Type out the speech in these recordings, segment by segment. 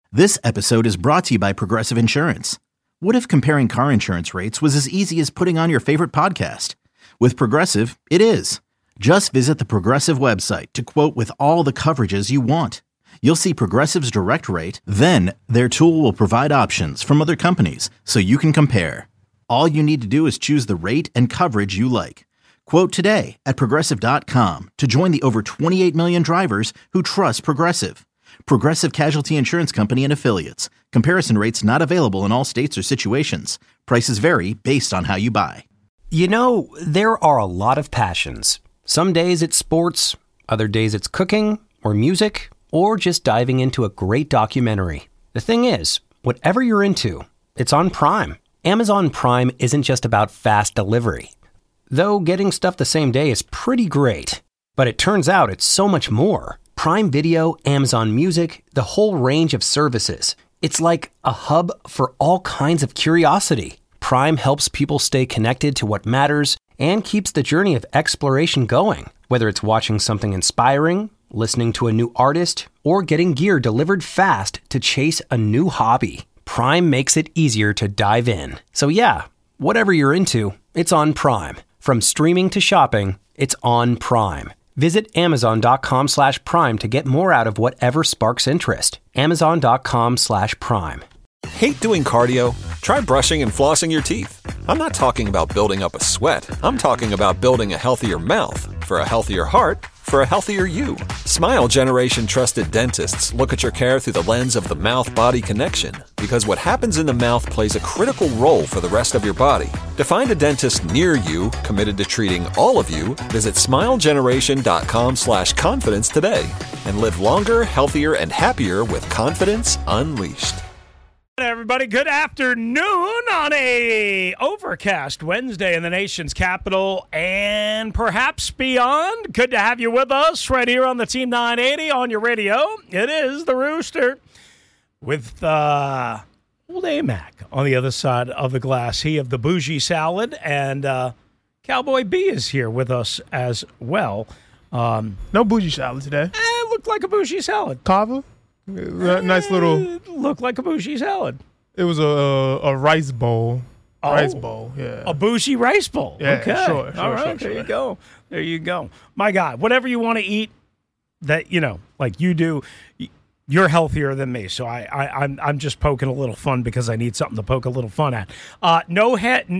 This episode is brought to you by Progressive Insurance. What if comparing car insurance rates was as easy as putting on your favorite podcast? With Progressive, it is. Just visit the Progressive website to quote with all the coverages you want. You'll see Progressive's direct rate, then their tool will provide options from other companies so you can compare. All you need to do is choose the rate and coverage you like. Quote today at Progressive.com to join the over 28 million drivers who trust Progressive. Progressive Casualty Insurance Company and Affiliates. Comparison rates not available in all states or situations. Prices vary based on how you buy. You know, there are a lot of passions. Some days it's sports, other days it's cooking or music, or just diving into a great documentary. The thing is, whatever you're into, it's on Prime. Amazon Prime isn't just about fast delivery. Though getting stuff the same day is pretty great. But it turns out it's so much more. Prime Video, Amazon Music, the whole range of services. It's like a hub for all kinds of curiosity. Prime helps people stay connected to what matters and keeps the journey of exploration going. Whether it's watching something inspiring, listening to a new artist, or getting gear delivered fast to chase a new hobby, Prime makes it easier to dive in. So yeah, whatever you're into, it's on Prime. From streaming to shopping, it's on Prime. Visit Amazon.com/Prime to get more out of whatever sparks interest. Amazon.com/Prime. Hate doing cardio? Try brushing and flossing your teeth. I'm not talking about building up a sweat. I'm talking about building a healthier mouth for a healthier heart for a healthier you. Smile Generation trusted dentists look at your care through the lens of the mouth-body connection, because what happens in the mouth plays a critical role for the rest of your body. To find a dentist near you committed to treating all of you, visit smilegeneration.com/confidence today and live longer, healthier, and happier with confidence unleashed. Everybody, good afternoon on a overcast Wednesday in the nation's capital and perhaps beyond. Good to have you with us right here on the Team 980 on your radio. It is the Rooster with old AMAC on the other side of the glass. He of the bougie salad, and Cowboy B is here with us as well. No bougie salad today. It looked like a bougie salad. Kava? Nice little. It looked like a bougie salad. It was a rice bowl. Oh, rice bowl, yeah. A bougie rice bowl. Yeah, okay. sure. All right, there you go. There you go. My God, whatever you want to eat, that like you do, you're healthier than me. So I'm just poking a little fun because I need something to poke a little fun at. No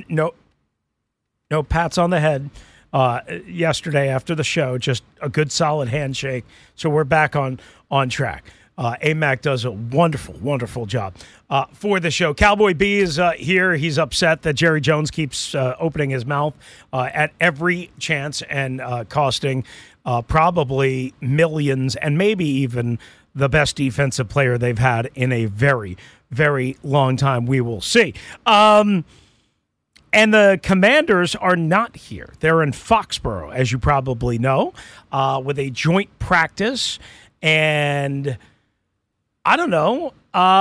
pats on the head. Yesterday after the show, just a good solid handshake. So we're back on track. AMAC does a wonderful, wonderful job for the show. Cowboy B is here. He's upset that Jerry Jones keeps opening his mouth at every chance and costing probably millions and maybe even the best defensive player they've had in a very, very long time. We will see. And the Commanders are not here. They're in Foxborough, as you probably know, with a joint practice. And I don't know,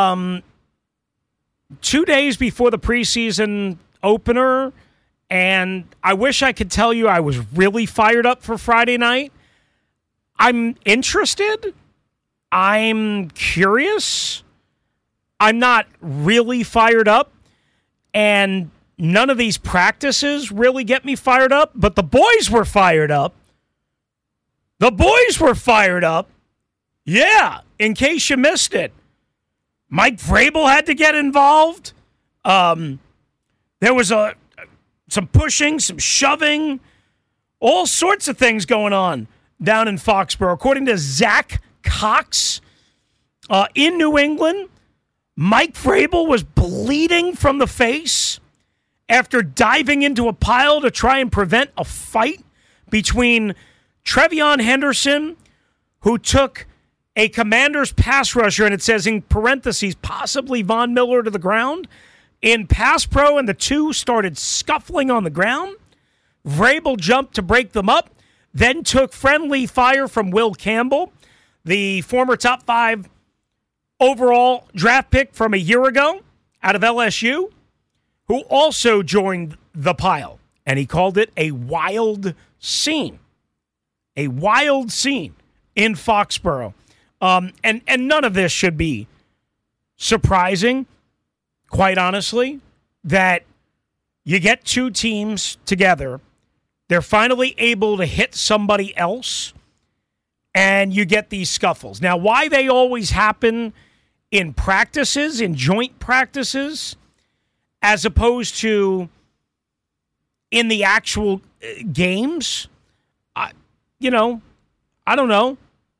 2 days before the preseason opener, and I wish I could tell you I was really fired up for Friday night. I'm interested. I'm curious. I'm not really fired up, and none of these practices really get me fired up, but the boys were fired up. The boys were fired up. Yeah, in case you missed it, Mike Vrabel had to get involved. There was some pushing, some shoving, all sorts of things going on down in Foxborough. According to Zach Cox in New England, Mike Vrabel was bleeding from the face after diving into a pile to try and prevent a fight between Trevion Henderson, who took a Commanders pass rusher, and it says in parentheses, possibly Von Miller, to the ground, in pass pro, and the two started scuffling on the ground. Vrabel jumped to break them up, then took friendly fire from Will Campbell, the former top 5 overall draft pick from a year ago out of LSU, who also joined the pile, and he called it a wild scene. A wild scene in Foxborough. And none of this should be surprising, quite honestly, that you get two teams together, they're finally able to hit somebody else, and you get these scuffles. Now, why they always happen in practices, in joint practices, as opposed to in the actual games, I don't know.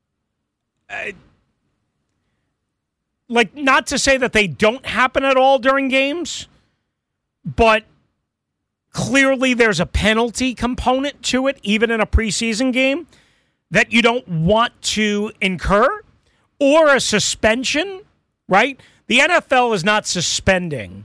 Like, not to say that they don't happen at all during games, but clearly there's a penalty component to it, even in a preseason game, that you don't want to incur, or a suspension, right? The NFL is not suspending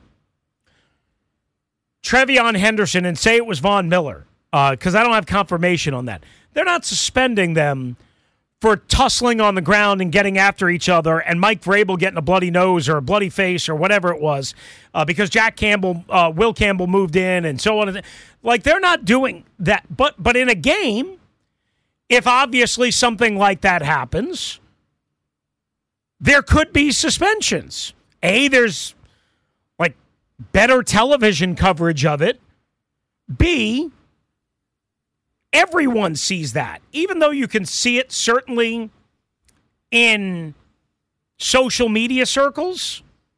Trevion Henderson and say it was Von Miller, because I don't have confirmation on that. They're not suspending them for tussling on the ground and getting after each other, and Mike Vrabel getting a bloody nose or a bloody face or whatever it was, because Will Campbell moved in and so on. Like, they're not doing that. But in a game, if obviously something like that happens, there could be suspensions. There's like better television coverage of it. B, everyone sees that, even though you can see it certainly in social media circles.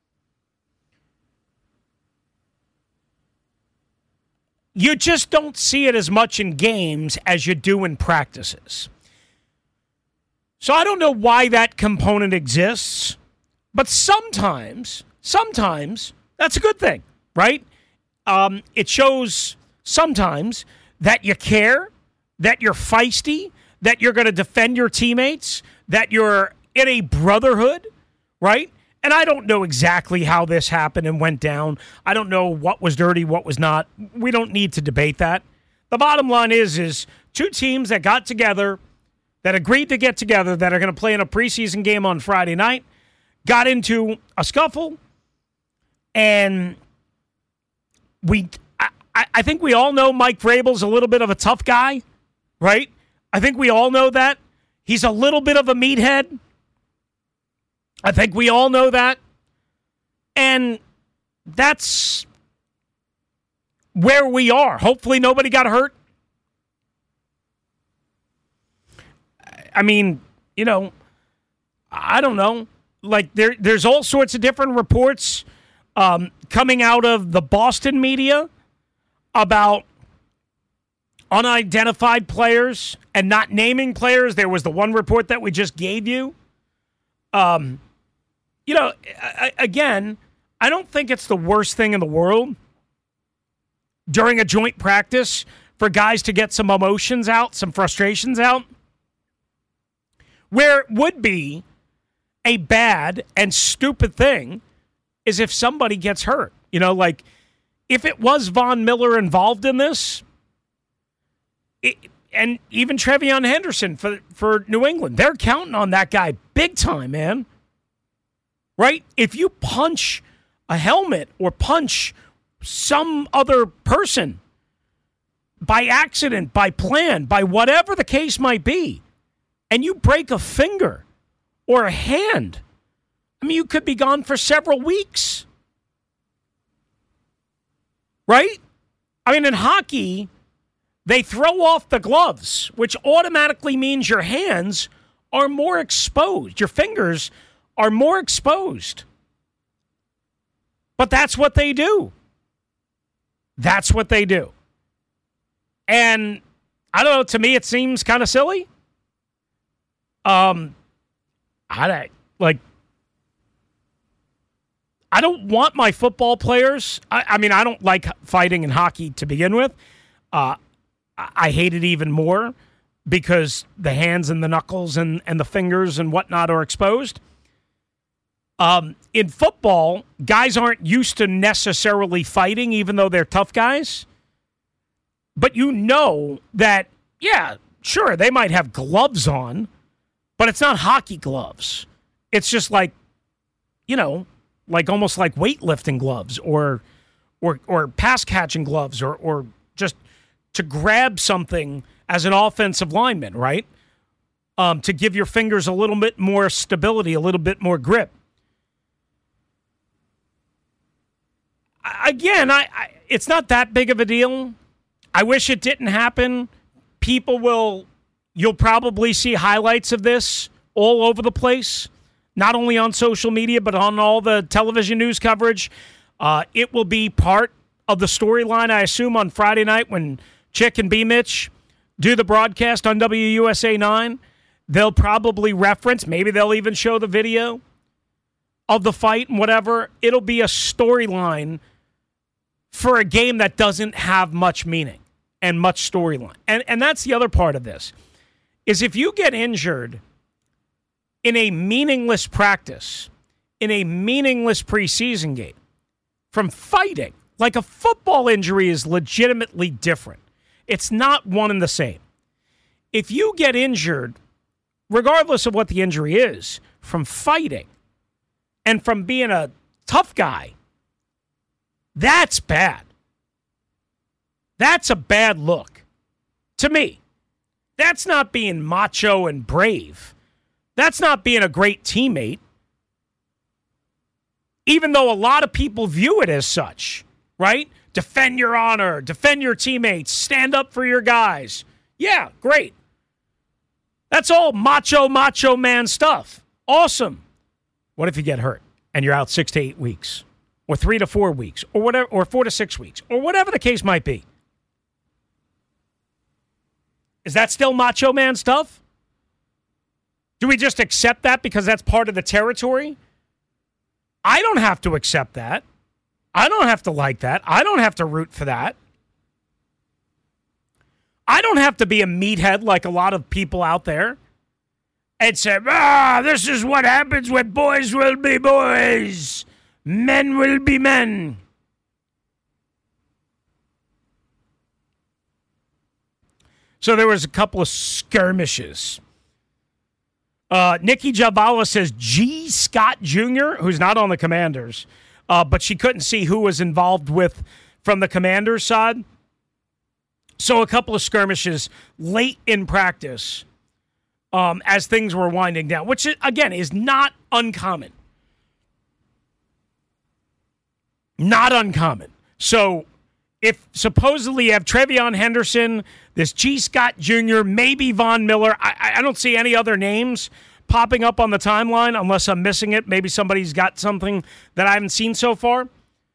You just don't see it as much in games as you do in practices. So I don't know why that component exists, but sometimes that's a good thing, right? It shows sometimes that you care, that you're feisty, that you're going to defend your teammates, that you're in a brotherhood, right? And I don't know exactly how this happened and went down. I don't know what was dirty, what was not. We don't need to debate that. The bottom line is two teams that got together, that agreed to get together, that are going to play in a preseason game on Friday night, got into a scuffle, and I think we all know Mike Vrabel's a little bit of a tough guy, right? I think we all know that. He's a little bit of a meathead. I think we all know that. And that's where we are. Hopefully nobody got hurt. I mean, I don't know. Like, there's all sorts of different reports coming out of the Boston media about unidentified players and not naming players. There was the one report that we just gave you. Again, I don't think it's the worst thing in the world during a joint practice for guys to get some emotions out, some frustrations out. Where it would be a bad and stupid thing is if somebody gets hurt. Like, if it was Von Miller involved in this, and even Trevion Henderson for New England, they're counting on that guy big time, man. Right? If you punch a helmet or punch some other person by accident, by plan, by whatever the case might be, and you break a finger or a hand, I mean, you could be gone for several weeks. Right? I mean, in hockey, they throw off the gloves, which automatically means your hands are more exposed. Your fingers are more exposed. But that's what they do. That's what they do. And I don't know, to me it seems kind of silly. I don't want my football players. I mean, I don't like fighting in hockey to begin with. I hate it even more because the hands and the knuckles and the fingers and whatnot are exposed. In football, guys aren't used to necessarily fighting, even though they're tough guys. But that, yeah, sure, they might have gloves on, but it's not hockey gloves. It's just like, like almost like weightlifting gloves or pass catching gloves or just to grab something as an offensive lineman, right? To give your fingers a little bit more stability, a little bit more grip. again, it's not that big of a deal. I wish it didn't happen. You'll probably see highlights of this all over the place, not only on social media, but on all the television news coverage. It will be part of the storyline, I assume, on Friday night when Chick and B-Mitch do the broadcast on WUSA 9. They'll probably reference, maybe they'll even show the video of the fight and whatever. It'll be a storyline for a game that doesn't have much meaning and much storyline. And that's the other part of this, is if you get injured in a meaningless practice, in a meaningless preseason game, from fighting, like a football injury is legitimately different. It's not one and the same. If you get injured, regardless of what the injury is, from fighting and from being a tough guy, that's bad. That's a bad look to me. That's not being macho and brave. That's not being a great teammate, even though a lot of people view it as such, right? Defend your honor, defend your teammates, stand up for your guys. Yeah, great. That's all macho man stuff. Awesome. What if you get hurt and you're out 6 to 8 weeks, or 3 to 4 weeks, or whatever, or 4 to 6 weeks, or whatever the case might be? Is that still macho man stuff? Do we just accept that because that's part of the territory? I don't have to accept that. I don't have to like that. I don't have to root for that. I don't have to be a meathead like a lot of people out there and say, this is what happens when boys will be boys. Men will be men. So there was a couple of skirmishes. Nikki Javala says G. Scott Jr., who's not on the Commanders, but she couldn't see who was involved with from the Commanders' side. So a couple of skirmishes late in practice as things were winding down, which, again, is not uncommon. Not uncommon. So if supposedly you have Trevion Henderson, this G. Scott Jr., maybe Von Miller, I don't see any other names popping up on the timeline unless I'm missing it. Maybe somebody's got something that I haven't seen so far.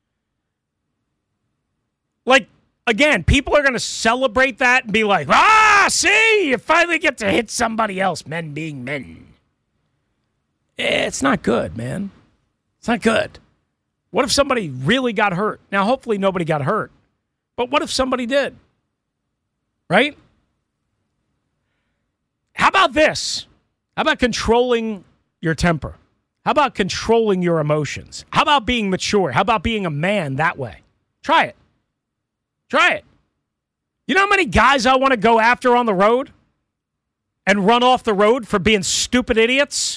Like, again, people are going to celebrate that and be like, see, you finally get to hit somebody else, men being men. It's not good, man. It's not good. What if somebody really got hurt? Now, hopefully nobody got hurt. But what if somebody did? Right? How about this? How about controlling your temper? How about controlling your emotions? How about being mature? How about being a man that way? Try it. Try it. You know how many guys I want to go after on the road and run off the road for being stupid idiots?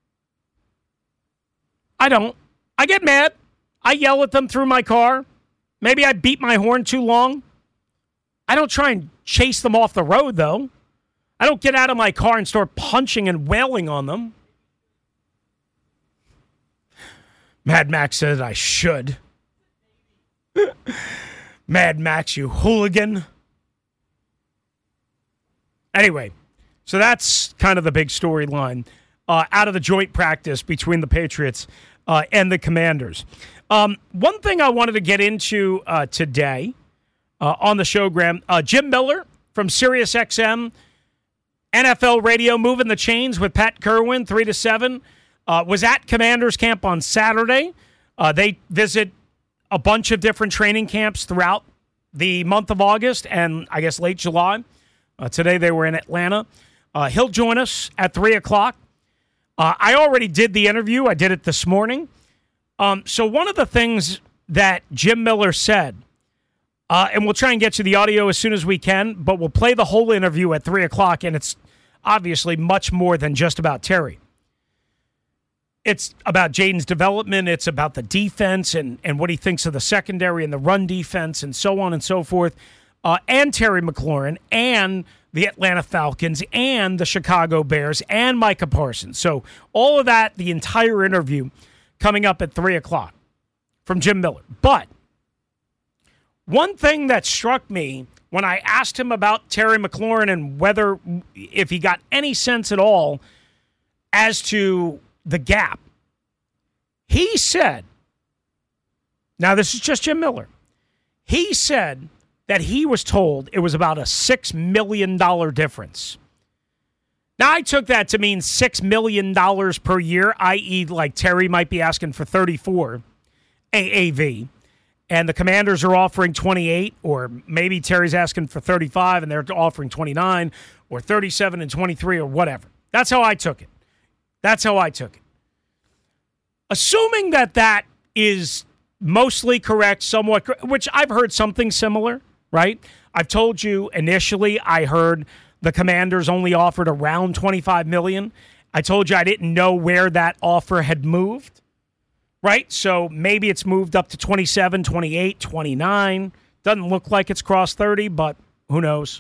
I don't. I get mad. I yell at them through my car. Maybe I beat my horn too long. I don't try and chase them off the road, though. I don't get out of my car and start punching and wailing on them. Mad Max said I should. Mad Max, you hooligan. Anyway, so that's kind of the big storyline out of the joint practice between the Patriots and the Commanders. One thing I wanted to get into today on the show, Graham, Jim Miller from SiriusXM, NFL Radio, Moving the Chains with Pat Kerwin, 3 to 7, was at Commanders Camp on Saturday. They visit a bunch of different training camps throughout the month of August and I guess late July. Today they were in Atlanta. He'll join us at 3 o'clock. I already did the interview. I did it this morning. So one of the things that Jim Miller said, and we'll try and get you the audio as soon as we can, but we'll play the whole interview at 3 o'clock, and it's obviously much more than just about Terry. It's about Jaden's development. It's about the defense and what he thinks of the secondary and the run defense and so on and so forth, and Terry McLaurin and the Atlanta Falcons and the Chicago Bears and Micah Parsons. So all of that, the entire interview, coming up at 3 o'clock from Jim Miller. But One thing that struck me when I asked him about Terry McLaurin and if he got any sense at all as to the gap, he said, now this is just Jim Miller, he said that he was told it was about a $6 million difference. Now, I took that to mean $6 million per year, i.e. like Terry might be asking for 34 AAV, and the Commanders are offering 28, or maybe Terry's asking for 35 and they're offering 29, or 37 and 23, or whatever. That's how I took it. Assuming that is mostly correct, somewhat, which I've heard something similar, right? I've told you initially I heard the Commanders only offered around $25 million. I told you I didn't know where that offer had moved, right? So maybe it's moved up to 27, 28, 29. Doesn't look like it's crossed 30, but who knows?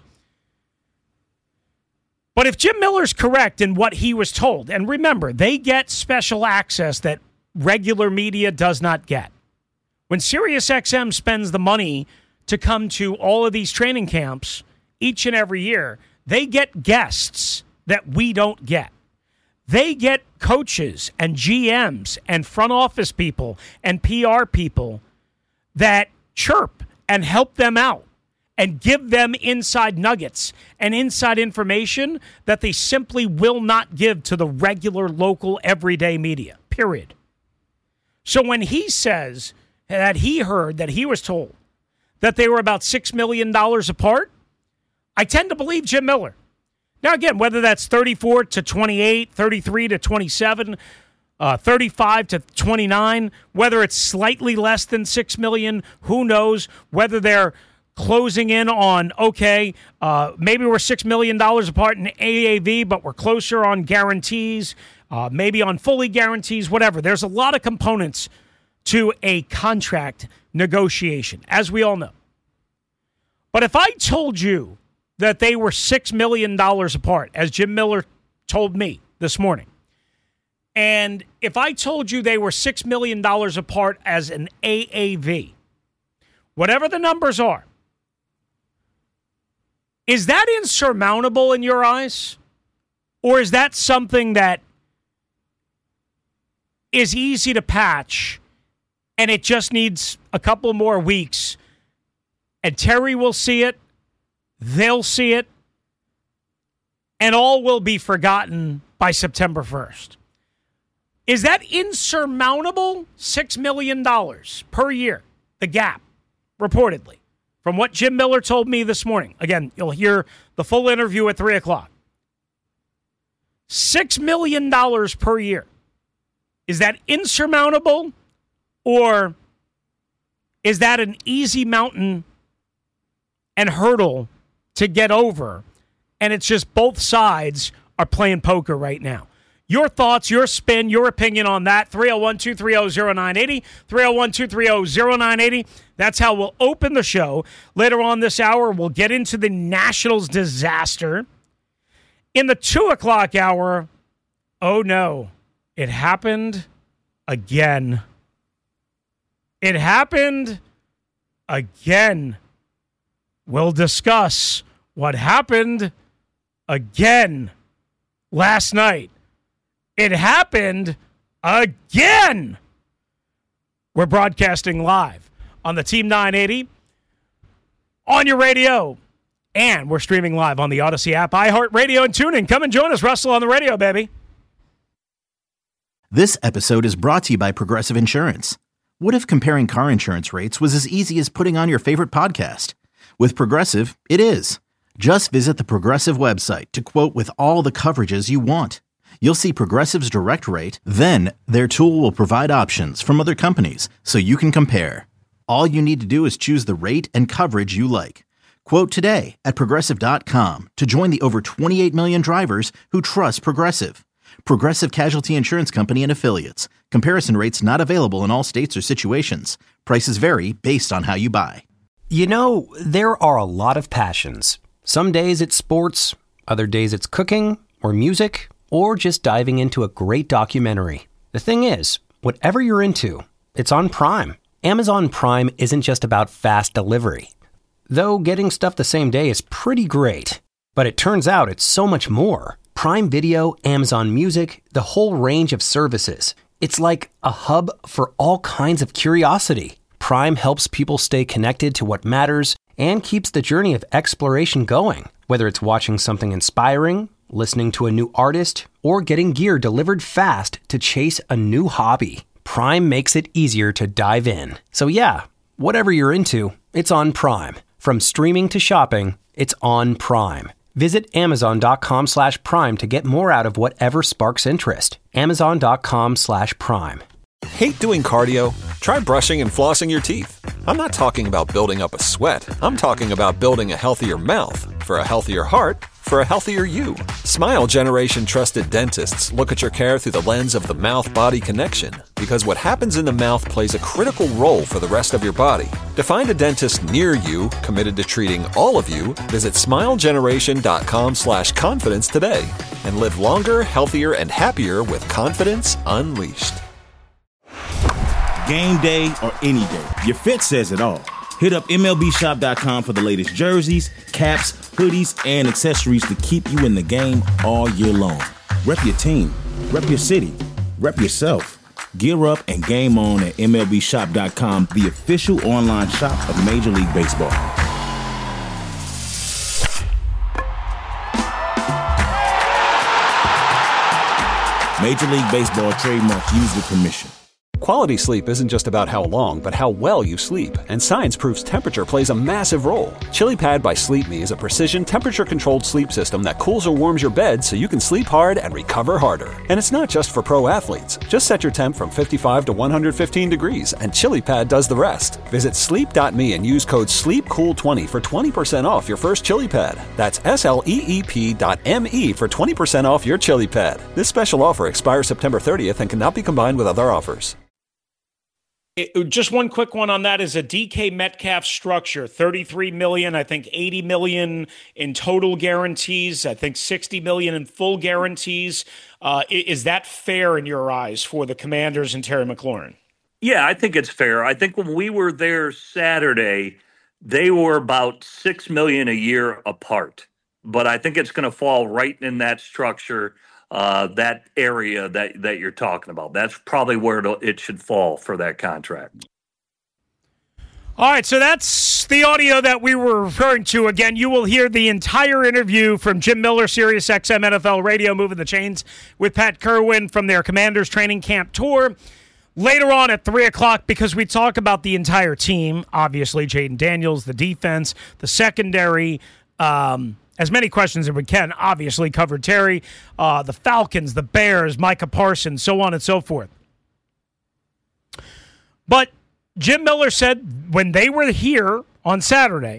But if Jim Miller's correct in what he was told, and remember, they get special access that regular media does not get. When SiriusXM spends the money to come to all of these training camps each and every year, they get guests that we don't get. They get coaches and GMs and front office people and PR people that chirp and help them out and give them inside nuggets and inside information that they simply will not give to the regular, local, everyday media, period. So when he says that he heard, that he was told that they were about $6 million apart, I tend to believe Jim Miller. Now, again, whether that's 34 to 28, 33 to 27, 35 to 29, whether it's slightly less than $6 million, who knows? Whether they're closing in on, maybe we're $6 million apart in AAV, but we're closer on guarantees, maybe on fully guarantees, whatever. There's a lot of components to a contract negotiation, as we all know. But if I told you that they were $6 million apart, as Jim Miller told me this morning, and if I told you they were $6 million apart as an AAV, whatever the numbers are, is that insurmountable in your eyes? Or is that something that is easy to patch and it just needs a couple more weeks and Terry will see it, they'll see it, and all will be forgotten by September 1st? Is that insurmountable? $6 million per year, the gap, reportedly, from what Jim Miller told me this morning. Again, you'll hear the full interview at 3 o'clock. $6 million per year. Is that insurmountable, or is that an easy mountain and hurdle to get over, and it's just both sides are playing poker right now? Your thoughts, your spin, your opinion on that, 301-230-0980, 301-230-0980. That's how we'll open the show. Later on this hour, we'll get into the Nationals disaster. In the 2 o'clock hour, oh no, it happened again. It happened again. We'll discuss what happened again last night. It happened again. We're broadcasting live on the Team 980, on your radio, and we're streaming live on the Odyssey app, iHeartRadio, and TuneIn. Come and join us, Russell, on the radio, baby. This episode is brought to you by Progressive Insurance. What if comparing car insurance rates was as easy as putting on your favorite podcast? With Progressive, it is. Just visit the Progressive website to quote with all the coverages you want. You'll see Progressive's direct rate, then their tool will provide options from other companies so you can compare. All you need to do is choose the rate and coverage you like. Quote today at Progressive.com to join the over 28 million drivers who trust Progressive. Progressive Casualty Insurance Company and Affiliates. Comparison rates not available in all states or situations. Prices vary based on how you buy. You know, there are a lot of passions. Some days it's sports, other days it's cooking or music, or just diving into a great documentary. The thing is, whatever you're into, it's on Prime. Amazon Prime isn't just about fast delivery. Though getting stuff the same day is pretty great. But it turns out it's so much more. Prime Video, Amazon Music, the whole range of services. It's like a hub for all kinds of curiosity. Prime helps people stay connected to what matters and keeps the journey of exploration going. Whether it's watching something inspiring, listening to a new artist, or getting gear delivered fast to chase a new hobby. Prime makes it easier to dive in. So yeah, whatever you're into, it's on Prime. From streaming to shopping, it's on Prime. Visit Amazon.com/Prime to get more out of whatever sparks interest. Amazon.com/Prime. Hate doing cardio? Try brushing and flossing your teeth. I'm not talking about building up a sweat. I'm talking about building a healthier mouth. For a healthier heart, for a healthier you. Smile Generation trusted dentists look at your care through the lens of the mouth-body connection, because what happens in the mouth plays a critical role for the rest of your body. To find a dentist near you committed to treating all of you, visit smilegeneration.com/confidence today and live longer, healthier, and happier with confidence unleashed. Game day or any day, your fit says it all. Hit up MLBshop.com for the latest jerseys, caps, hoodies, and accessories to keep you in the game all year long. Rep your team, rep your city, rep yourself. Gear up and game on at MLBshop.com, the official online shop of Major League Baseball. Major League Baseball trademarks used with permission. Quality sleep isn't just about how long, but how well you sleep. And science proves temperature plays a massive role. ChiliPad by Sleep Me is a precision temperature-controlled sleep system that cools or warms your bed so you can sleep hard and recover harder. And it's not just for pro athletes. Just set your temp from 55 to 115 degrees, and ChiliPad does the rest. Visit sleep.me and use code SLEEPCOOL20 for 20% off your first ChiliPad. That's SLEEP.me for 20% off your ChiliPad. This special offer expires September 30th and cannot be combined with other offers. Just one quick one on that is a DK Metcalf structure, $33 million, I think $80 million in total guarantees, I think $60 million in full guarantees. Is that fair in your eyes for the Commanders and Terry McLaurin? Yeah, I think it's fair. I think when we were there Saturday, they were about $6 million a year apart. But I think it's going to fall right in that structure. That area that you're talking about. That's probably where it should fall for that contract. All right, so that's the audio that we were referring to. Again, you will hear the entire interview from Jim Miller, SiriusXM NFL Radio, Moving the Chains, with Pat Kerwin from their Commanders training camp tour. Later on at 3 o'clock, because we talk about the entire team, obviously, Jaden Daniels, the defense, the secondary, as many questions as we can, obviously, covered Terry, the Falcons, the Bears, Micah Parsons, so on and so forth. But Jim Miller said when they were here on Saturday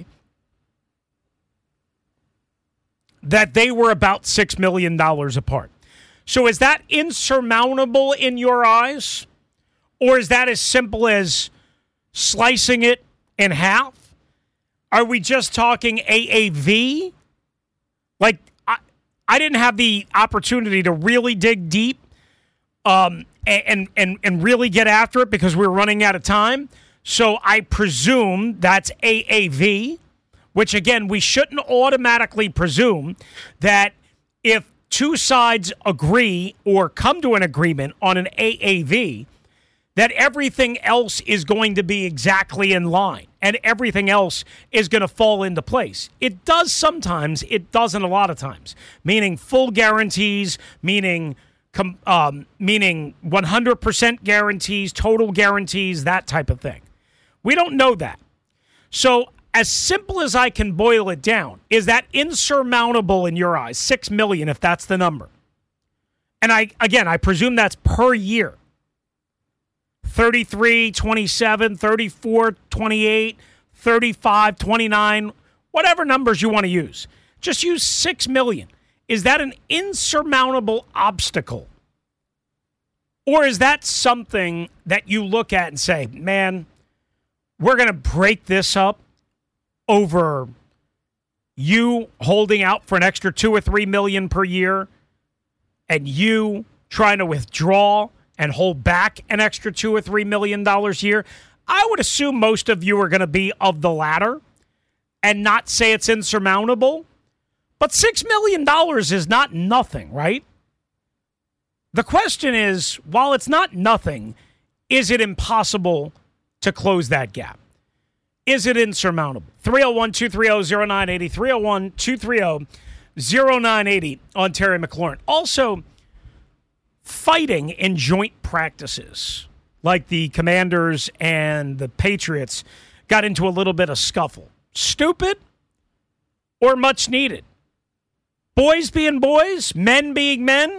that they were about $6 million apart. So is that insurmountable in your eyes? Or is that as simple as slicing it in half? Are we just talking AAV? Like, I didn't have the opportunity to really dig deep and really get after it because we were running out of time. So I presume that's AAV, which, again, we shouldn't automatically presume that if two sides agree or come to an agreement on an AAV, that everything else is going to be exactly in line and everything else is going to fall into place. It does sometimes, it doesn't a lot of times, meaning full guarantees, meaning 100% guarantees, total guarantees, that type of thing. We don't know that. So as simple as I can boil it down, is that insurmountable in your eyes? $6 million, if that's the number. And I presume that's per year. 33, 27, 34, 28, 35, 29, whatever numbers you want to use. Just use $6 million. Is that an insurmountable obstacle? Or is that something that you look at and say, man, we're going to break this up over you holding out for an extra $2 or $3 million per year and you trying to withdraw and hold back an extra $2 or $3 million a year? I would assume most of you are going to be of the latter and not say it's insurmountable. But $6 million is not nothing, right? The question is, while it's not nothing, is it impossible to close that gap? Is it insurmountable? 301-230-0980, 301-230-0980 on Terry McLaurin. Also, fighting in joint practices, like the Commanders and the Patriots got into a little bit of scuffle. Stupid or much needed? Boys being boys, men being men,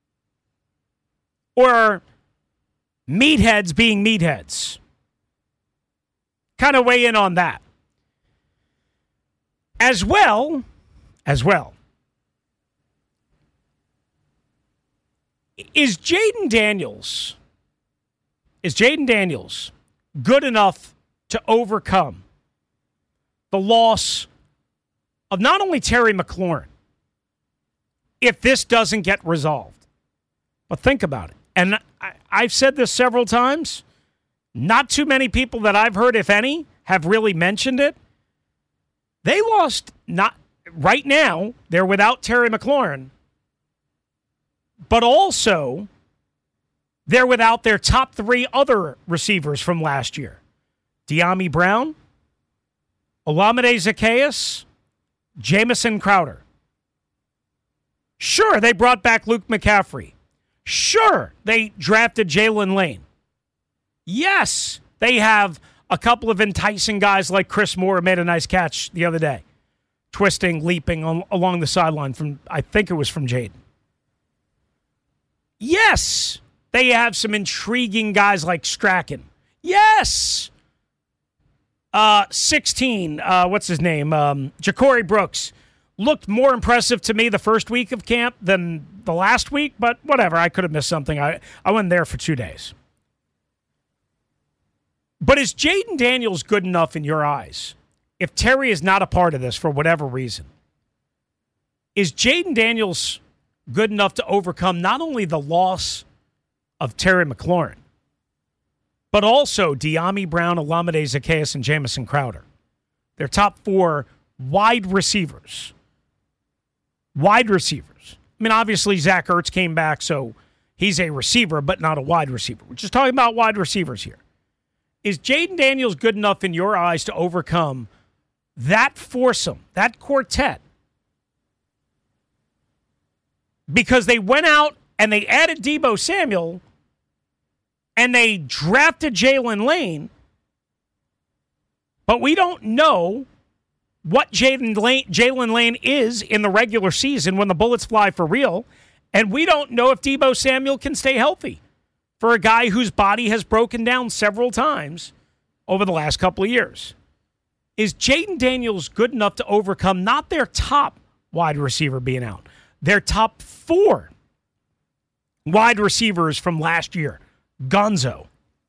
or meatheads being meatheads? Kind of weigh in on that. As well, is Jaden Daniels good enough to overcome the loss of not only Terry McLaurin, if this doesn't get resolved? But think about it. And I've said this several times. Not too many people that I've heard, if any, have really mentioned it. They lost, not right now, they're without Terry McLaurin, but also they're without their top three other receivers from last year. Dyami Brown, Olamide Zaccheaus, Jamison Crowder. Sure, they brought back Luke McCaffrey. Sure, they drafted Jalen Lane. Yes, they have a couple of enticing guys like Chris Moore, who made a nice catch the other day, twisting, leaping along the sideline from, I think it was from Jaden. Yes, they have some intriguing guys like Strachan. Yes. 16, what's his name? Ja'Cory Brooks looked more impressive to me the first week of camp than the last week, but whatever. I could have missed something. I wasn't there for 2 days. But is Jaden Daniels good enough in your eyes? If Terry is not a part of this for whatever reason, is Jaden Daniels good enough to overcome not only the loss of Terry McLaurin, but also Dyami Brown, Olamide Zaccheaus, and Jamison Crowder? Their top four wide receivers. Wide receivers. I mean, obviously, Zach Ertz came back, so he's a receiver, but not a wide receiver. We're just talking about wide receivers here. Is Jaden Daniels good enough in your eyes to overcome that foursome, that quartet? Because they went out and they added Deebo Samuel and they drafted Jalen Lane, but we don't know what Jalen Lane is in the regular season when the bullets fly for real, and we don't know if Deebo Samuel can stay healthy for a guy whose body has broken down several times over the last couple of years. Is Jaden Daniels good enough to overcome not their top wide receiver being out, their top four wide receivers from last year? Gonzo.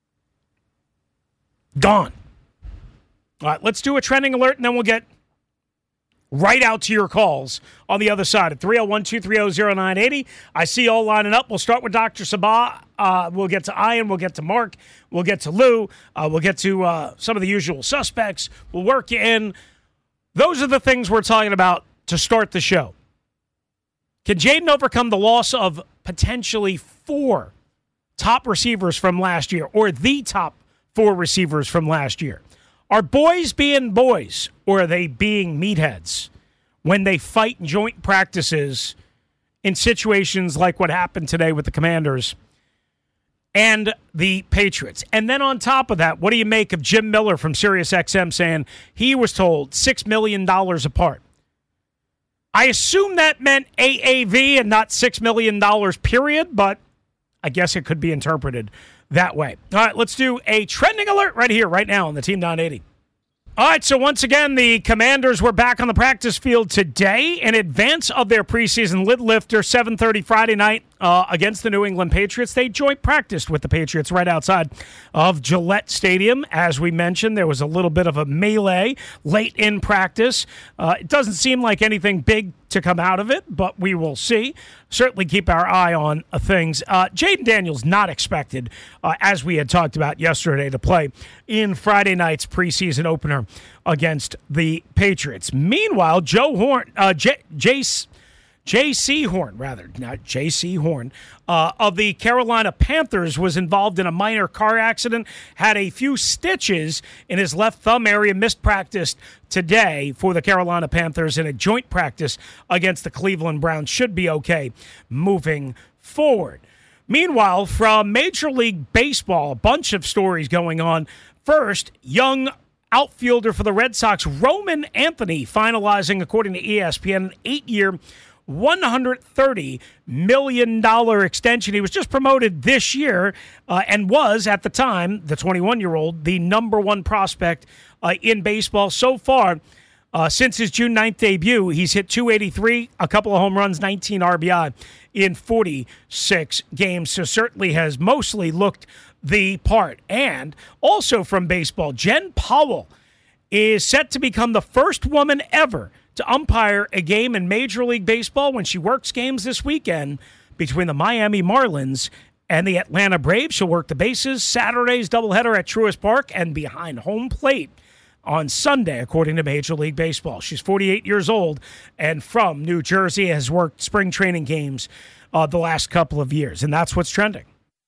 Gone. All right, let's do a trending alert, and then we'll get right out to your calls on the other side at 301-230-0980. I see you all lining up. We'll start with Dr. Sabah. We'll get to Ian. We'll get to Mark. We'll get to Lou. We'll get to some of the usual suspects. We'll work you in. Those are the things we're talking about to start the show. Can Jaden overcome the loss of potentially four top receivers from last year, or the top four receivers from last year? Are boys being boys, or are they being meatheads when they fight in joint practices in situations like what happened today with the Commanders and the Patriots? And then on top of that, what do you make of Jim Miller from SiriusXM saying he was told $6 million apart? I assume that meant AAV and not $6 million period, but I guess it could be interpreted that way. All right, let's do a trending alert right here, right now on the Team 980. All right, so once again, the Commanders were back on the practice field today in advance of their preseason lid lifter, 7:30 Friday night against the New England Patriots. They joint practiced with the Patriots right outside of Gillette Stadium. As we mentioned, there was a little bit of a melee late in practice. It doesn't seem like anything big to come out of it, but we will see. Certainly keep our eye on things. Jaden Daniels not expected, as we had talked about yesterday, to play in Friday night's preseason opener against the Patriots. Meanwhile, J.C. Horn, of the Carolina Panthers was involved in a minor car accident, had a few stitches in his left thumb area, missed practice today for the Carolina Panthers in a joint practice against the Cleveland Browns. Should be okay moving forward. Meanwhile, from Major League Baseball, a bunch of stories going on. First, young outfielder for the Red Sox, Roman Anthony, finalizing, according to ESPN, an 8-year, $130 million extension. He was just promoted this year and was, at the time, the 21-year-old, the number one prospect in baseball so far. Since his June 9th debut, he's hit .283, a couple of home runs, 19 RBI in 46 games. So certainly has mostly looked the part. And also from baseball, Jen Powell is set to become the first woman ever to umpire a game in Major League Baseball when she works games this weekend between the Miami Marlins and the Atlanta Braves. She'll work the bases Saturday's doubleheader at Truist Park and behind home plate on Sunday, according to Major League Baseball. She's 48 years old and from New Jersey, has worked spring training games the last couple of years, and that's what's trending.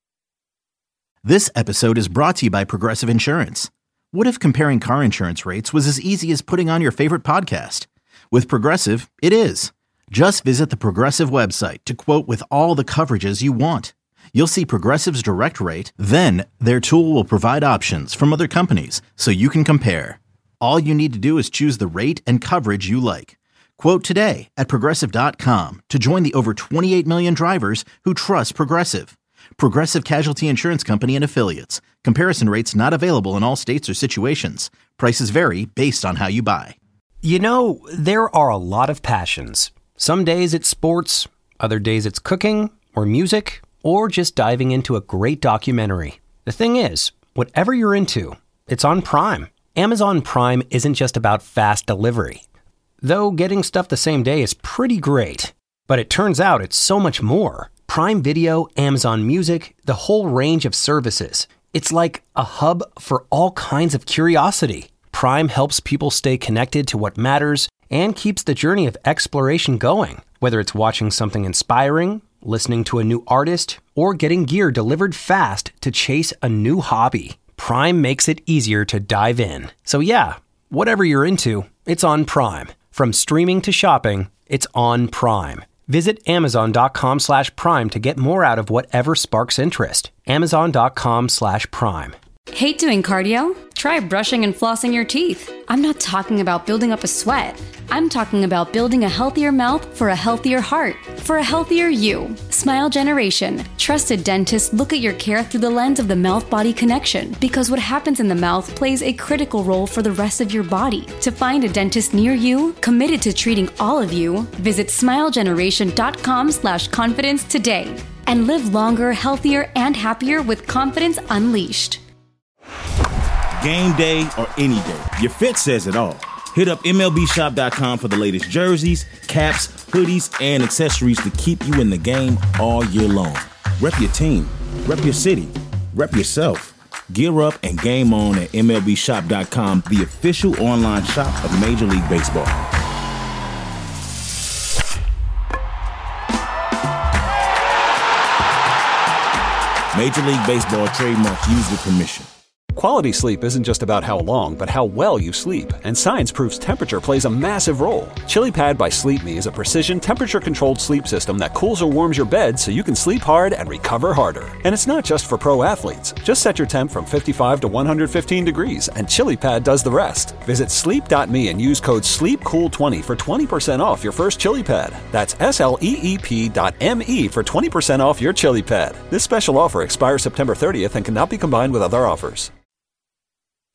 This episode is brought to you by Progressive Insurance. What if comparing car insurance rates was as easy as putting on your favorite podcast? With Progressive, it is. Just visit the Progressive website to quote with all the coverages you want. You'll see Progressive's direct rate, then their tool will provide options from other companies so you can compare. All you need to do is choose the rate and coverage you like. Quote today at Progressive.com to join the over 28 million drivers who trust Progressive. Progressive Casualty Insurance Company and Affiliates. Comparison rates not available in all states or situations. Prices vary based on how you buy. You know, there are a lot of passions. Some days it's sports, other days it's cooking or music, or just diving into a great documentary. The thing is, whatever you're into, it's on Prime. Amazon Prime isn't just about fast delivery. Though getting stuff the same day is pretty great. But it turns out it's so much more. Prime Video, Amazon Music, the whole range of services. It's like a hub for all kinds of curiosity. Prime helps people stay connected to what matters and keeps the journey of exploration going. Whether it's watching something inspiring, listening to a new artist, or getting gear delivered fast to chase a new hobby, Prime makes it easier to dive in. So yeah, whatever you're into, it's on Prime. From streaming to shopping, it's on Prime. Visit Amazon.com/Prime to get more out of whatever sparks interest. Amazon.com/Prime. Hate doing cardio? Try brushing and flossing your teeth. I'm not talking about building up a sweat. I'm talking about building a healthier mouth for a healthier heart, for a healthier you. Smile Generation. Trusted dentists look at your care through the lens of the mouth-body connection, because what happens in the mouth plays a critical role for the rest of your body. To find a dentist near you, committed to treating all of you, visit smilegeneration.com/confidence today and live longer, healthier, and happier with confidence unleashed. Game day or any day, your fit says it all. Hit up MLBshop.com for the latest jerseys, caps, hoodies, and accessories to keep you in the game all year long. Rep your team, rep your city, rep yourself. Gear up and game on at MLBshop.com, the official online shop of Major League Baseball. Major League Baseball trademark user permission. Quality sleep isn't just about how long, but how well you sleep. And science proves temperature plays a massive role. ChiliPad by Sleep Me is a precision temperature-controlled sleep system that cools or warms your bed so you can sleep hard and recover harder. And it's not just for pro athletes. Just set your temp from 55 to 115 degrees, and ChiliPad does the rest. Visit sleep.me and use code SLEEPCOOL20 for 20% off your first ChiliPad. That's SLEEP.me for 20% off your ChiliPad. This special offer expires September 30th and cannot be combined with other offers.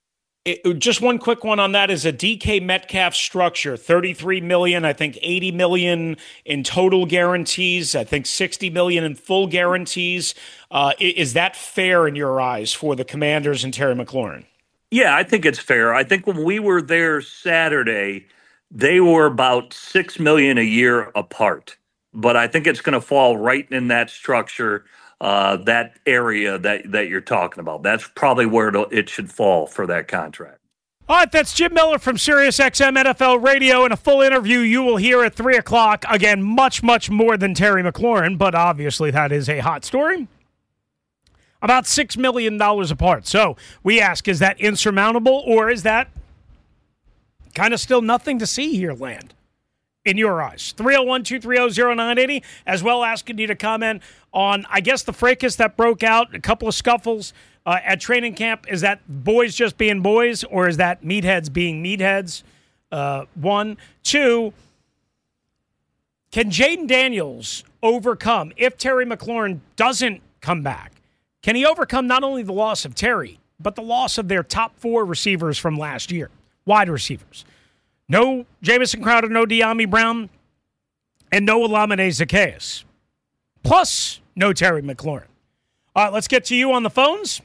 Just one quick one on that is a DK Metcalf structure, $33 million, I think $80 million in total guarantees, I think $60 million in full guarantees. Is that fair in your eyes for the Commanders and Terry McLaurin? Yeah, I think it's fair. I think when we were there Saturday, they were about $6 million a year apart. But I think it's going to fall right in that structure, that area that you're talking about. That's probably where it should fall for that contract. All right, that's Jim Miller from SiriusXM NFL Radio. In a full interview you will hear at 3 o'clock. Again, much, much more than Terry McLaurin, but obviously that is a hot story. About $6 million apart. So we ask, is that insurmountable, or is that kind of still nothing to see here land in your eyes? 301-230-0980, as well asking you to comment on, I guess, the fracas that broke out, a couple of scuffles at training camp. Is that boys just being boys, or is that meatheads being meatheads? 1. 2, can Jaden Daniels overcome, if Terry McLaurin doesn't come back, can he overcome not only the loss of Terry, but the loss of their top 4 receivers from last year, wide receivers? No Jamison Crowder, no De'Ami Brown, and no Olamide Zaccheaus. Plus, no Terry McLaurin. All right, let's get to you on the phones.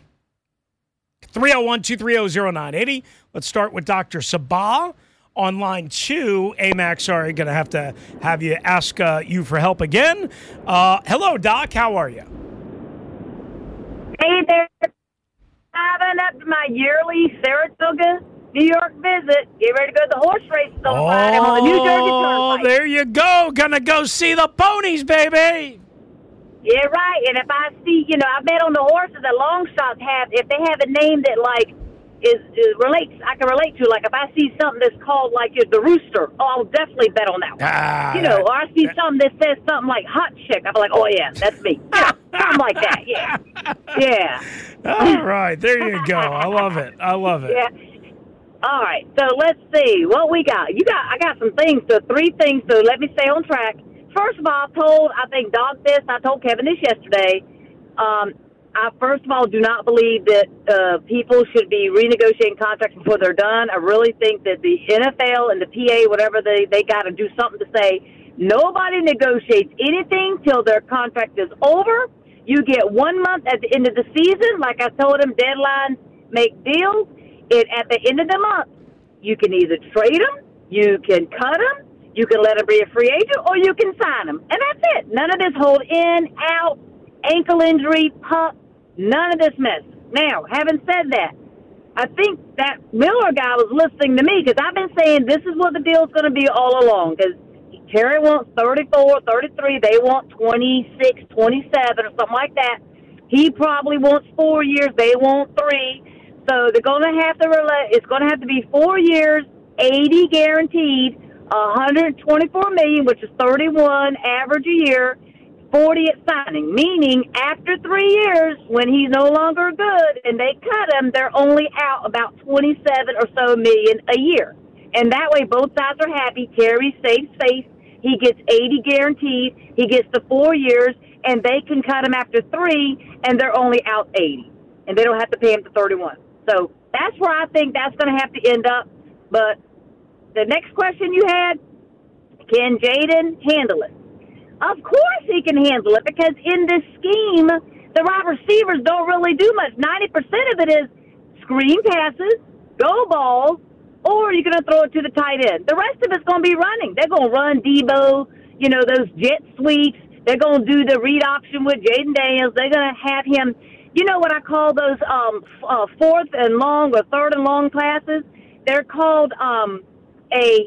301-230-0980. Let's start with Dr. Sabah on line 2. AMAC, sorry, going to have you ask you for help again. Hello, Doc. How are you? Hey there. Driving up to my yearly Saratoga, New York visit. Get ready to go to the horse races on Friday on the New Jersey Turnpike. Oh, there you go. Gonna go see the ponies, baby. Yeah, right. And if I see, I bet on the horses that long shots have, if they have a name that, like, I can relate to. Like, if I see something that's called, like, the Rooster, I'll definitely bet on that one. Or I see something that says something like Hot Chick, I'll be like, oh, yeah, that's me. Something like that, yeah. Yeah. All right, there you go. I love it. Yeah. All right, so let's see what we got. I got some things, 3 things, so let me stay on track. First of all, I told Kevin this yesterday. I first of all do not believe that people should be renegotiating contracts before they're done. I really think that the NFL and the PA, whatever, they got to do something to say, nobody negotiates anything till their contract is over. You get 1 month at the end of the season. Like I told them, deadlines make deals. At the end of the month, you can either trade them, you can cut them, you can let them be a free agent, or you can sign them. And that's it. None of this hold in, out, ankle injury, pup, none of this mess. Now, having said that, I think that Miller guy was listening to me, because I've been saying this is what the deal's going to be all along, because Terry wants 34, 33, they want 26, 27, or something like that. He probably wants 4 years, they want 3. So they're going to have to it's going to have to be 4 years, 80 guaranteed, $124 million, which is 31 average a year, 40 at signing. Meaning after 3 years, when he's no longer good and they cut him, they're only out about 27 or so million a year. And that way, both sides are happy. Terry saves face. He gets 80 guaranteed. He gets the 4 years, and they can cut him after 3, and they're only out 80, and they don't have to pay him to 31. So that's where I think that's going to have to end up. But the next question you had, can Jaden handle it? Of course he can handle it, because in this scheme, the wide receivers don't really do much. 90% of it is screen passes, go balls, or you're going to throw it to the tight end. The rest of it's going to be running. They're going to run Debo, those jet sweeps. They're going to do the read option with Jaden Daniels. They're going to have him. You know what I call those fourth and long or third and long passes? They're called a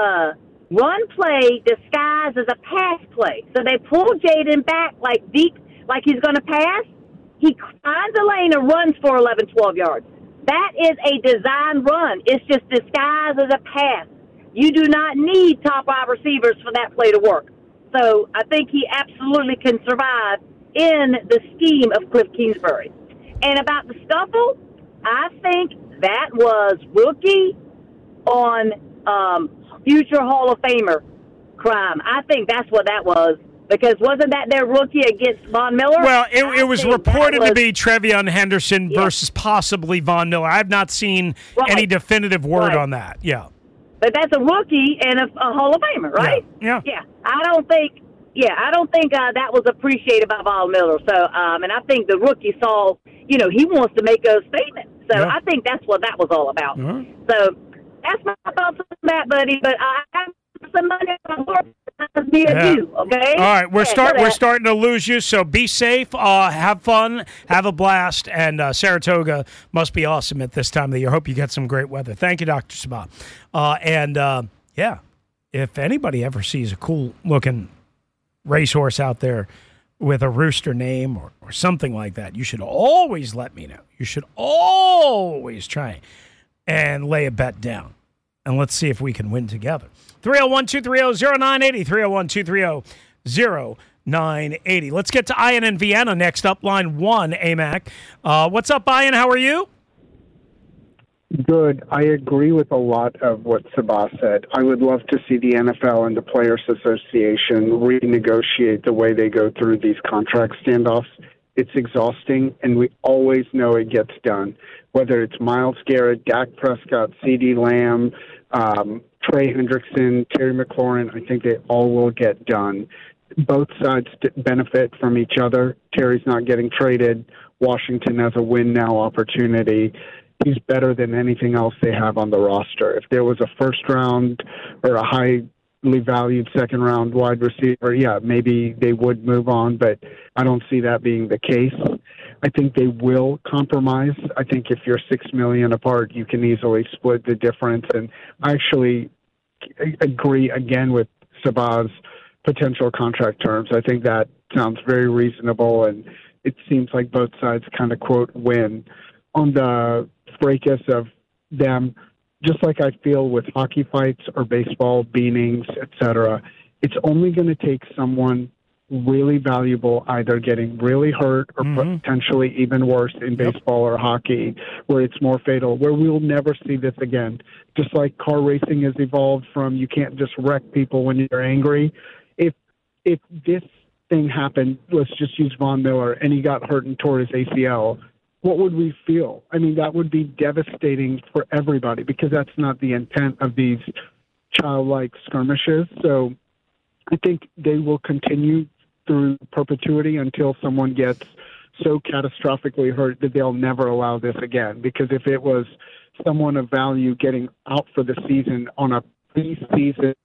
run play disguised as a pass play. So they pull Jaden back like deep, like he's going to pass. He finds a lane and runs for 11, 12 yards. That is a design run. It's just disguised as a pass. You do not need top wide receivers for that play to work. So I think he absolutely can survive in the scheme of Cliff Kingsbury. And about the scuffle, I think that was rookie on future Hall of Famer crime. I think that's what that was. Because wasn't that their rookie against Von Miller? Well, it was reported to be Trevion Henderson versus possibly Von Miller. I've not seen any definitive word on that. Yeah. But that's a rookie and a Hall of Famer, right? Yeah. I don't think that was appreciated by Von Miller. So, and I think the rookie saw, he wants to make a statement. So I think that's what that was all about. So that's my thoughts on that, buddy. But I have some money on the board. You, okay? All right, we're starting to lose you, so be safe, have fun, have a blast, and Saratoga must be awesome at this time of the year. Hope you get some great weather. Thank you, Dr. Sabah. If anybody ever sees a cool-looking racehorse out there with a rooster name or something like that, you should always let me know. You should always try and lay a bet down, and let's see if we can win together. 301-230-0980, 301-230-0980. Let's get to Ian in Vienna next up, line 1, AMAC. What's up, Ian? How are you? Good. I agree with a lot of what Sabah said. I would love to see the NFL and the Players Association renegotiate the way they go through these contract standoffs. It's exhausting, and we always know it gets done. Whether it's Myles Garrett, Dak Prescott, CeeDee Lamb, Trey Hendrickson, Terry McLaurin, I think they all will get done. Both sides benefit from each other. Terry's not getting traded. Washington has a win-now opportunity. He's better than anything else they have on the roster. If there was a first-round or a highly valued second-round wide receiver, maybe they would move on, but I don't see that being the case. I think they will compromise. I think if you're $6 million apart, you can easily split the difference. And I actually agree again with Sabah's potential contract terms. I think that sounds very reasonable, and it seems like both sides kind of, quote, win. On the fracas of them, just like I feel with hockey fights or baseball, beanings, etc., it's only going to take someone really valuable either getting really hurt or potentially even worse in baseball or hockey, where it's more fatal, where we'll never see this again. Just like car racing has evolved from you can't just wreck people when you're angry. If this thing happened, let's just use Von Miller, and he got hurt and tore his ACL, what would we feel? I mean, that would be devastating for everybody because that's not the intent of these childlike skirmishes. So I think they will continue through perpetuity until someone gets so catastrophically hurt that they'll never allow this again. Because if it was someone of value getting out for the season on a preseason,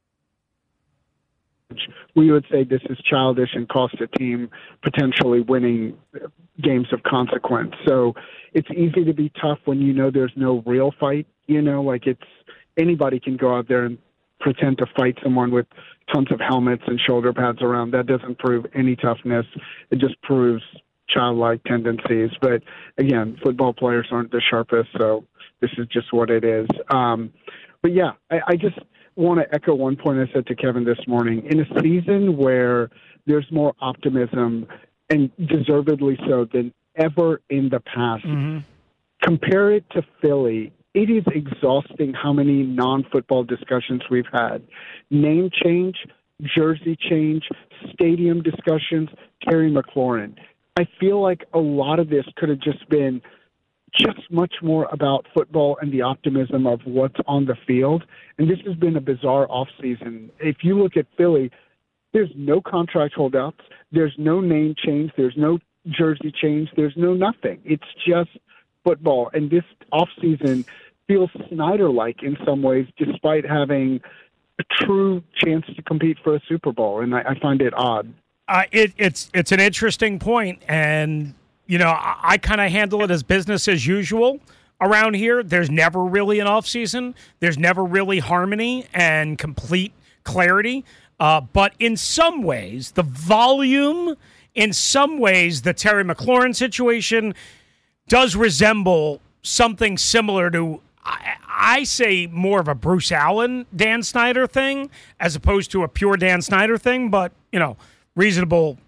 we would say this is childish and cost a team potentially winning games of consequence. So it's easy to be tough when you know there's no real fight. Like anybody can go out there and pretend to fight someone with tons of helmets and shoulder pads around. That doesn't prove any toughness. It just proves childlike tendencies. But again, football players aren't the sharpest, so this is just what it is. But yeah, I just want to echo one point I said to Kevin this morning. In a season where there's more optimism, and deservedly so, than ever in the past, compare it to Philly. It is exhausting how many non-football discussions we've had. Name change, jersey change, stadium discussions, Terry McLaurin. I feel like a lot of this could have just been just much more about football and the optimism of what's on the field. And this has been a bizarre offseason. If you look at Philly, there's no contract holdouts. There's no name change. There's no jersey change. There's no nothing. It's just football. And this offseason feels Snyder-like in some ways, despite having a true chance to compete for a Super Bowl. And I find it odd. It's an interesting point. And, I kind of handle it as business as usual around here. There's never really an offseason. There's never really harmony and complete clarity. But in some ways, the volume, in some ways, the Terry McLaurin situation does resemble something similar to, I say, more of a Bruce Allen, Dan Snyder thing, as opposed to a pure Dan Snyder thing. But, reasonable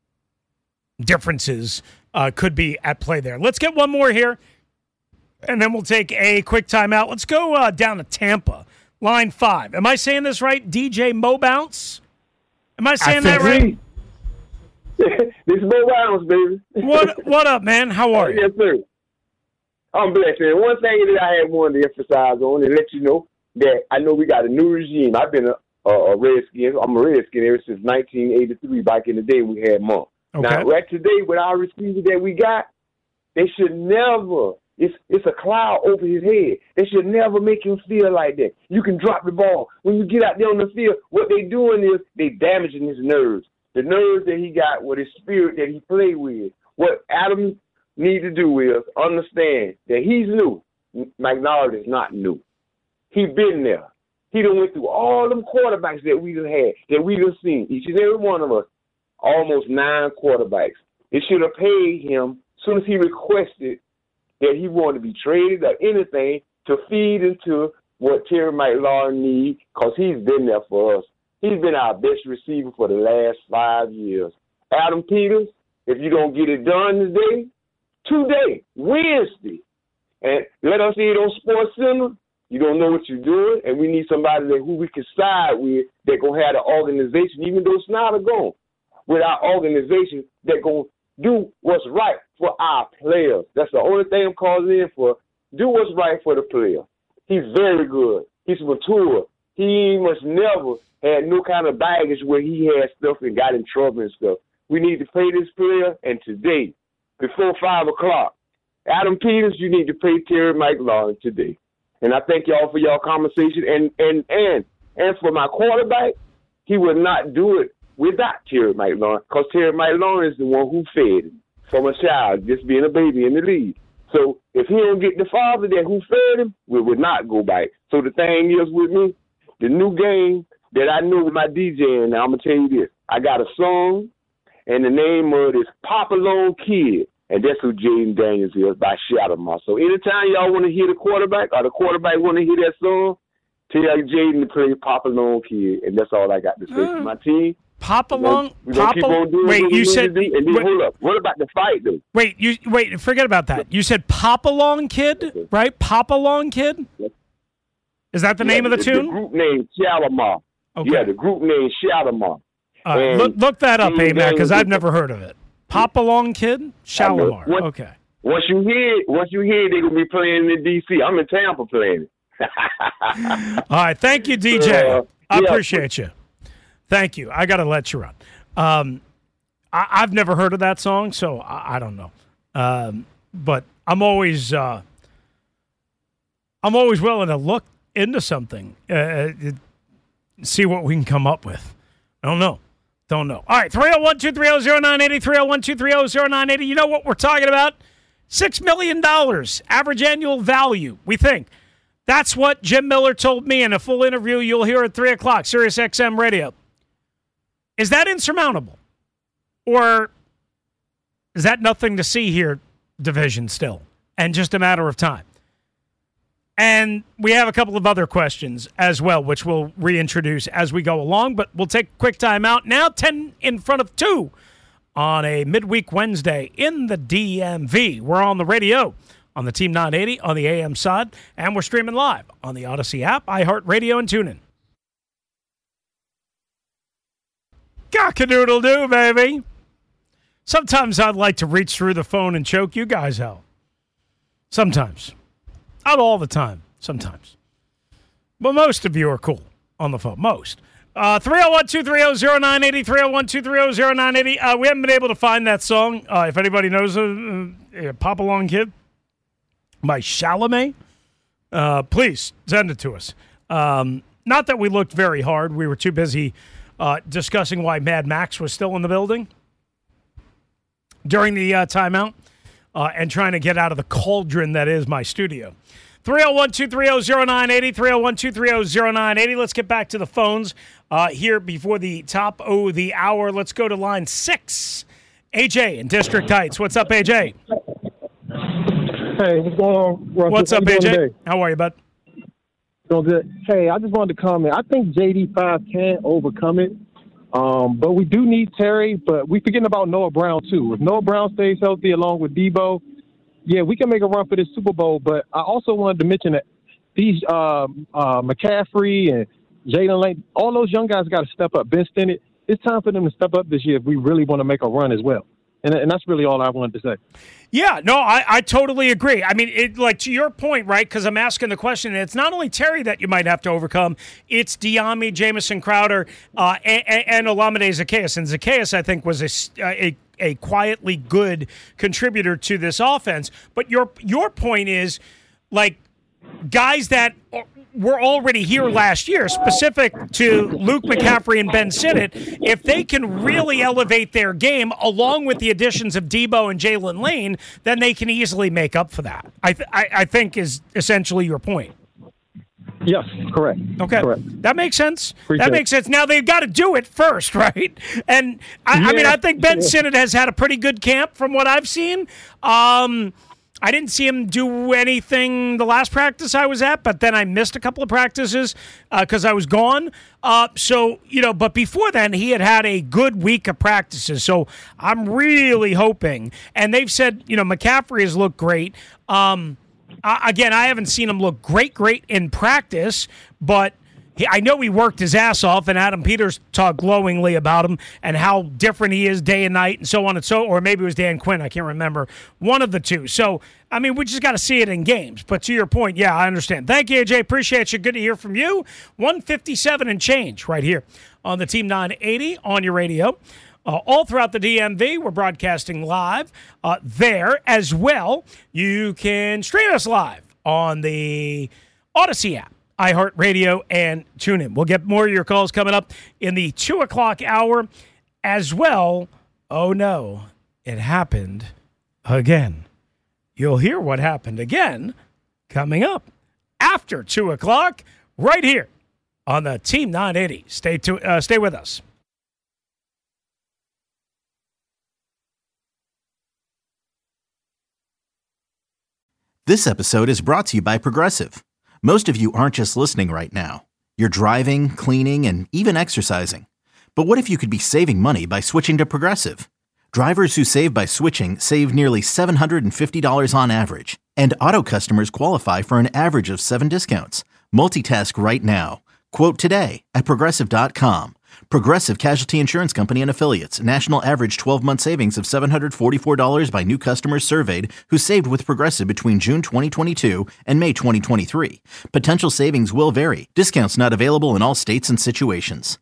differences could be at play there. Let's get one more here, and then we'll take a quick timeout. Let's go down to Tampa. Line 5. Am I saying this right? DJ Mo Bounce? Am I saying that right? This is Bo Rounds, baby. What up, man? How are you? Yes, sir. I'm blessed. And one thing that I had wanted to emphasize on and let you know that I know we got a new regime. I've been a Redskin. I'm a Redskin ever since 1983. Back in the day, we had Monk. Okay. Now, right today, with our receivers that we got, they should never. It's a cloud over his head. They should never make him feel like that. You can drop the ball. When you get out there on the field, what they doing is they damaging his nerves. The nerves that he got with his spirit that he played with. What Adam need to do is understand that he's new. McNard is not new. He been there. He done went through all them quarterbacks that we done had, that we done seen. Each and every one of us, almost 9 quarterbacks. It should have paid him as soon as he requested that he wanted to be traded or anything to feed into what Terry McLaurin needs, because he's been there for us. He's been our best receiver for the last 5 years. Adam Peters, if you don't get it done today, Wednesday, and let us see it on SportsCenter, you don't know what you're doing, and we need somebody who we can side with that going to have the organization, even though Snyder gone, with our organization that going to do what's right for our players. That's the only thing I'm calling in for. Do what's right for the player. He's very good. He's mature. He must never had no kind of baggage where he had stuff and got in trouble and stuff. We need to pay this player, and today, before 5 o'clock, Adam Peters, you need to pay Terry McLaurin today. And I thank y'all for y'all conversation. And for my quarterback, he would not do it without Terry McLaurin, because Terry McLaurin is the one who fed him from a child, just being a baby in the league. So if he don't get the father that who fed him, we would not go back. So the thing is with me, the new game that I know with my DJing, now I'm going to tell you this. I got a song, and the name of it is Pop Along Kid, and that's who Jaden Daniels is by Shadowmoss. So anytime y'all want to hear the quarterback or the quarterback want to hear that song, tell Jaden to play Pop Along Kid, and that's all I got to say to my team. Pop Along. Wait, you said. And then hold up. What about the fight, though? Wait. Forget about that. You said Pop Along Kid, right? Pop Along Kid. Is that the name of the tune? The group name Shalimar. Okay. Yeah, the group name Shalimar. Look that up, A-Man, because I've never heard of it. Pop Along Kid, Shalimar. Okay. Once you hear it, they're gonna be playing in D.C. I'm in Tampa playing it. All right, thank you, DJ. I appreciate you. Thank you. I got to let you run. I've never heard of that song, so I don't know. But I'm always willing to look into something, see what we can come up with. I don't know. All right, 301-230-0980, 301-230-0980. You know what we're talking about? $6 million average annual value, we think. That's what Jim Miller told me in a full interview you'll hear at 3 o'clock, Sirius XM Radio. Is that insurmountable? Or is that nothing to see here, division still, and just a matter of time? And we have a couple of other questions as well, which we'll reintroduce as we go along, but we'll take a quick time out. Now 10 in front of 2 on a midweek Wednesday in the DMV. We're on the radio on the Team 980 on the AM side, and we're streaming live on the Odyssey app, iHeartRadio, and TuneIn. Cock-a-doodle-doo, baby. Sometimes I'd like to reach through the phone and choke you guys out. Sometimes. Not all the time. Sometimes. But most of you are cool on the phone. Most. 301-230-0980, 301-230-0980. We haven't been able to find that song. If anybody knows Pop Along Kid by Chalamet, please send it to us. Not that we looked very hard. We were too busy discussing why Mad Max was still in the building during the timeout and trying to get out of the cauldron that is my studio. 301-230-0980, 301-230-0980. Let's get back to the phones here before the top of the hour. Let's go to line 6. AJ in District Heights. What's up, AJ? Hey, what's going on, Russell? What's up, AJ? How are you, bud? Doing good. Hey, I just wanted to comment. I think JD5 can overcome it, but we do need Terry, but we're forgetting about Noah Brown, too. If Noah Brown stays healthy along with Debo, yeah, we can make a run for this Super Bowl, but I also wanted to mention that these McCaffrey and Jalen Lane, all those young guys got to step up. Ben Stennett, it's time for them to step up this year if we really want to make a run as well. And that's really all I wanted to say. Yeah, no, I totally agree. I mean, to your point, right, because I'm asking the question, it's not only Terry that you might have to overcome, it's Dyami, Jamison Crowder, and Olamide Zaccheaus. And Zaccheaus, I think, was a quietly good contributor to this offense. But your point is, like, guys that were already here last year, specific to Luke McCaffrey and Ben Sinnott, if they can really elevate their game along with the additions of Debo and Jalen Lane, then they can easily make up for that. I think is essentially your point. Yes, correct. Okay, correct. That makes sense. Appreciate that makes sense. Now they've got to do it first, right? And I mean, I think Ben Sinnott has had a pretty good camp from what I've seen. I didn't see him do anything the last practice I was at, but then I missed a couple of practices because I was gone. But before then, he had a good week of practices. So I'm really hoping. And they've said, McCaffrey has looked great. Again, I haven't seen him look great in practice, but I know he worked his ass off, and Adam Peters talked glowingly about him and how different he is day and night and so on and so, or maybe it was Dan Quinn, I can't remember, one of the two. So, I mean, we just got to see it in games. But to your point, yeah, I understand. Thank you, AJ. Appreciate you. Good to hear from you. 157 and change right here on the Team 980 on your radio. All throughout the DMV, we're broadcasting live there as well. You can stream us live on the Odyssey app, iHeartRadio, and TuneIn. We'll get more of your calls coming up in the 2 o'clock hour as well. Oh, no, it happened again. You'll hear what happened again coming up after 2 o'clock right here on the Team 980. Stay with us. This episode is brought to you by Progressive. Most of you aren't just listening right now. You're driving, cleaning, and even exercising. But what if you could be saving money by switching to Progressive? Drivers who save by switching save nearly $750 on average. And auto customers qualify for an average of 7 discounts. Multitask right now. Quote today at Progressive.com. Progressive Casualty Insurance Company and Affiliates. National average 12-month savings of $744 by new customers surveyed who saved with Progressive between June 2022 and May 2023. Potential savings will vary. Discounts not available in all states and situations.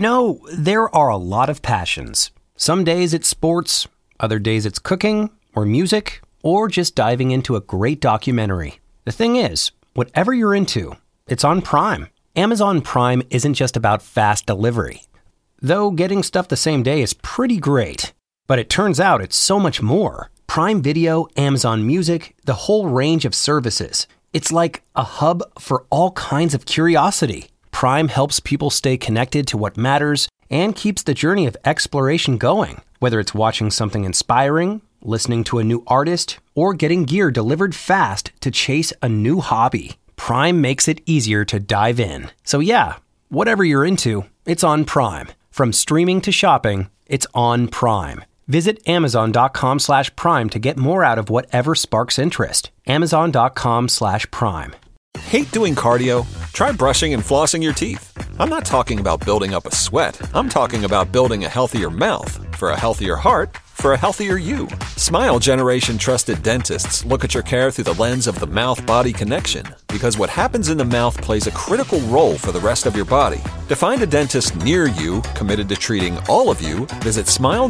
There are a lot of passions. Some days it's sports, other days it's cooking or music, or just diving into a great documentary. The thing is, whatever you're into, it's on Prime. Amazon Prime isn't just about fast delivery. Though getting stuff the same day is pretty great. But it turns out it's so much more. Prime Video, Amazon Music, the whole range of services. It's like a hub for all kinds of curiosity. Prime helps people stay connected to what matters and keeps the journey of exploration going. Whether it's watching something inspiring, listening to a new artist, or getting gear delivered fast to chase a new hobby. Prime makes it easier to dive in. So yeah, whatever you're into, it's on Prime. From streaming to shopping, it's on Prime. Visit Amazon.com/Prime to get more out of whatever sparks interest. Amazon.com/Prime. Hate doing cardio? Try brushing and flossing your teeth. I'm not talking about building up a sweat. I'm talking about building a healthier mouth. For a healthier heart, for a healthier you. Smile Generation trusted dentists look at your care through the lens of the mouth-body connection, because what happens in the mouth plays a critical role for the rest of your body. To find a dentist near you committed to treating all of you, visit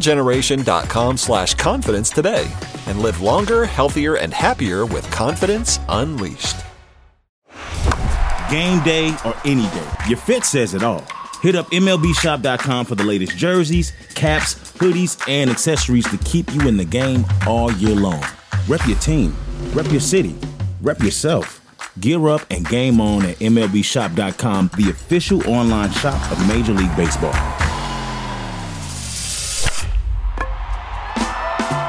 smilegeneration.com/confidence today and live longer, healthier, and happier with confidence unleashed. Game day or any day, your fit says it all. Hit up MLBshop.com for the latest jerseys, caps, hoodies, and accessories to keep you in the game all year long. Rep your team, rep your city, rep yourself. Gear up and game on at MLBshop.com, the official online shop of Major League Baseball.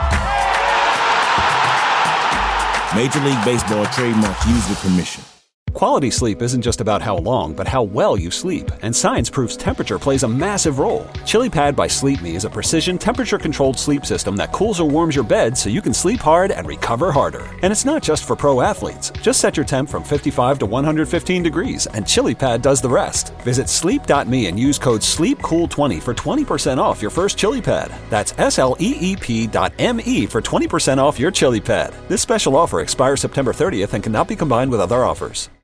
Major League Baseball trademarks used with permission. Quality sleep isn't just about how long, but how well you sleep, and science proves temperature plays a massive role. ChiliPad by Sleep Me is a precision, temperature-controlled sleep system that cools or warms your bed so you can sleep hard and recover harder. And it's not just for pro athletes. Just set your temp from 55 to 115 degrees, and ChiliPad does the rest. Visit sleep.me and use code SLEEPCOOL20 for 20% off your first ChiliPad. That's SLEEP.me for 20% off your ChiliPad. This special offer expires September 30th and cannot be combined with other offers.